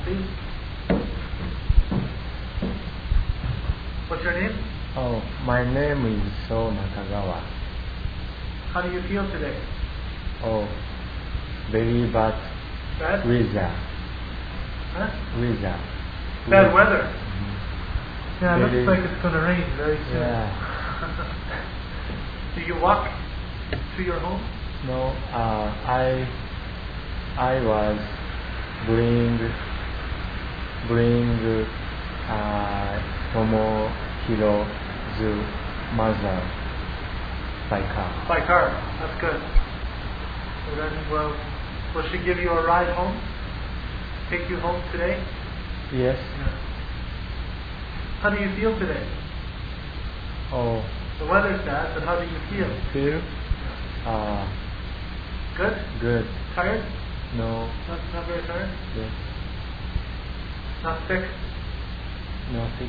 Please. What's your name? Oh, my name is So Nakagawa. How do you feel today? Oh, very bad Bad? weather. Huh? Weather. Bad weather? Yeah, it Very- looks like it's going to rain very soon. Yeah. Do you walk to your home? No, I was bring Tomohiro's mother by car. By car. That's good. So then, well, will she give you a ride home? Take you home today? Yes. Yeah. How do you feel today? Oh, The weather's bad, but how do you feel? feel Good? good. Tired? No, Not very tired? yes, Not sick? no sick.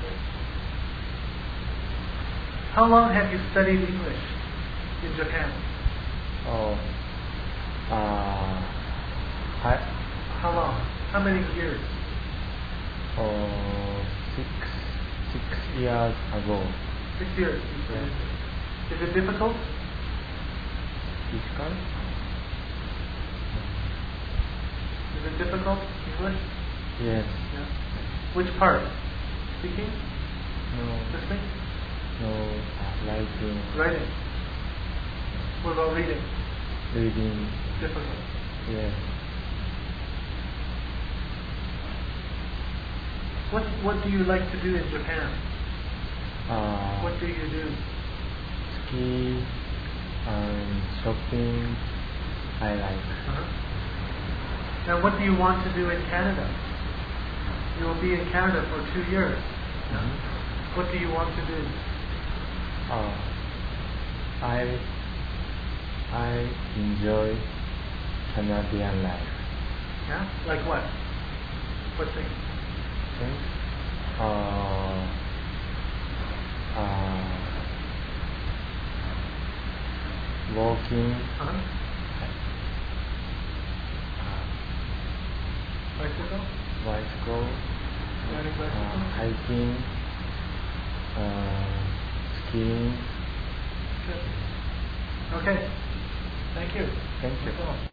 How long have you studied English in Japan? Oh, How long? How many years? oh, 6 years ago. 6 years. Yeah. Is it difficult? Difficult? Is it difficult, English? Yes. Yeah. Which part? Speaking? No, Listening? no, writing, Writing? What about reading? reading. Difficult. Yes. What do you like to do in Japan? Uh, What do you do? ski and shopping. I like. And what do you want to do in Canada? You will be in Canada for 2 years. Mhm. What do you want to do? I enjoy Canadian life. Yeah? Like what? What thing? Okay? Walking, Uh-huh. Bicycle? bicycle, Riding bicycle? hiking, skiing. Good. Okay. Thank you. Thank you. That's all.